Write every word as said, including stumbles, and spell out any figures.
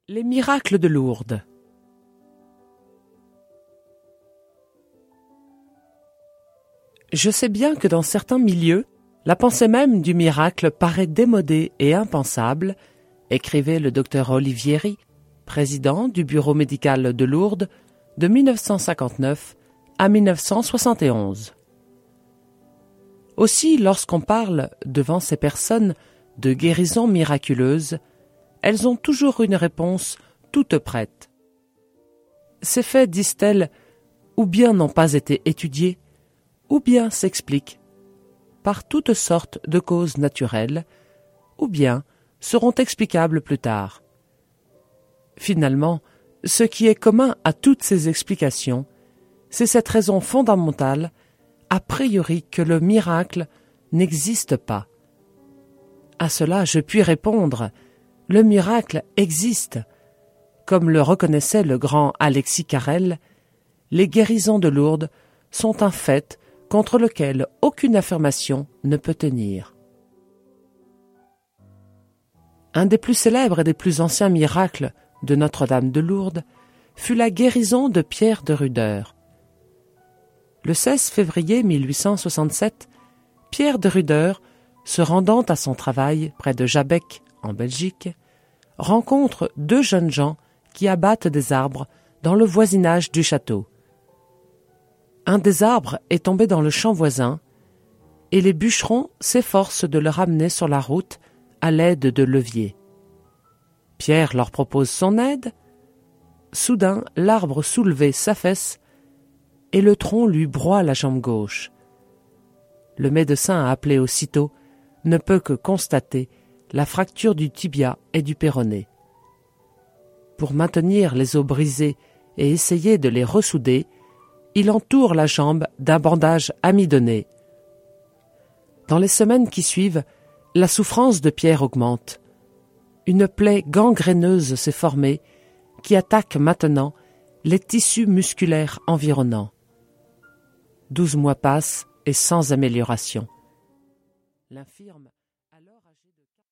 Les miracles de Lourdes. Je sais bien que dans certains milieux, la pensée même du miracle paraît démodée et impensable, écrivait le docteur Olivieri, président du bureau médical de Lourdes de mille neuf cent cinquante-neuf à mille neuf cent soixante et onze. Aussi, lorsqu'on parle devant ces personnes de guérison miraculeuse, elles ont toujours une réponse toute prête. Ces faits, disent-elles, ou bien n'ont pas été étudiés, ou bien s'expliquent par toutes sortes de causes naturelles, ou bien seront explicables plus tard. Finalement, ce qui est commun à toutes ces explications, c'est cette raison fondamentale, a priori que le miracle n'existe pas. À cela, je puis répondre, le miracle existe. Comme le reconnaissait le grand Alexis Carrel, les guérisons de Lourdes sont un fait contre lequel aucune affirmation ne peut tenir. Un des plus célèbres et des plus anciens miracles de Notre-Dame de Lourdes fut la guérison de Pierre de Rudeur. Le seize février mille huit cent soixante-sept, Pierre de Rudeur, se rendant à son travail près de Jabec, en Belgique, rencontre deux jeunes gens qui abattent des arbres dans le voisinage du château. Un des arbres est tombé dans le champ voisin et les bûcherons s'efforcent de le ramener sur la route à l'aide de leviers. Pierre leur propose son aide. Soudain, l'arbre soulevé s'affaisse et le tronc lui broie la jambe gauche. Le médecin appelé aussitôt ne peut que constater la fracture du tibia et du péroné. Pour maintenir les os brisés et essayer de les ressouder, il entoure la jambe d'un bandage amidonné. Dans les semaines qui suivent, la souffrance de Pierre augmente. Une plaie gangréneuse s'est formée qui attaque maintenant les tissus musculaires environnants. Douze mois passent et sans amélioration. L'infirme, alors âgé de